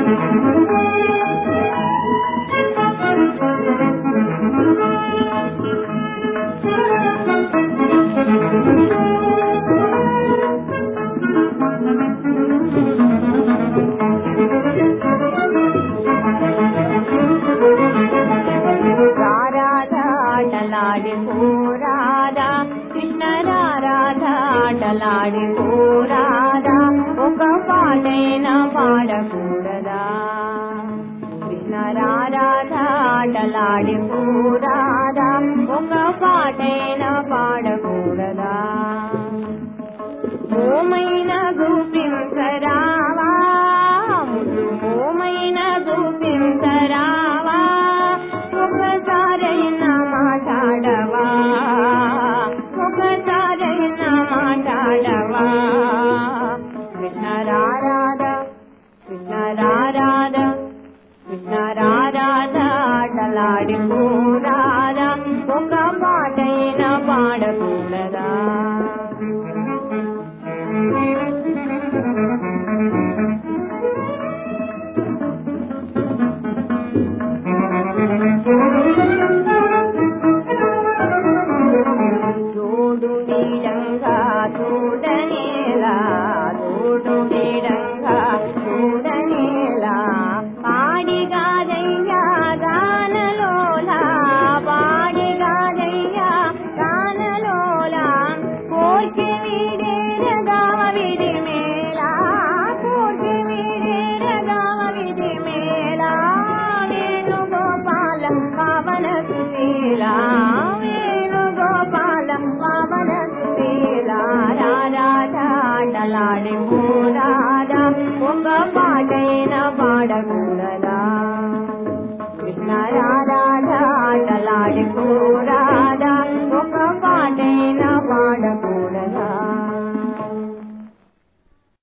రాధా కృష్ణ రాధా ఆటలాడిపోరాదా ఒక పాటైనా పాడకూడదా కృష్ణ రాధా ఆటలాడిపోరాదా ఒక పాటైనా పాడకూడదా మోమైన చూపించరావా ముద్దు మోమైన చూపించరావా ఒకసారైనా మాట్లాడవా ఒకసారైనా మాట్లాడవా కృష్ణ రాధా కృష్ణ రాధా కృష్ణ రాధా ఆటలాడిపోరాదా ఒక పాటైనా పాడకూడదా తోడు నీడంగా చూడనేలా తోడు నీడంగా చూడనేలా పాడిగాదయ్యా దానలోలా పాడిగాదయ్యా దానలోలా కోర్కి వీడేరగావ విధి మేళా కోర్కి వీడేరగావ విధి మేళా వేణుగోపాల పవన సుశీలా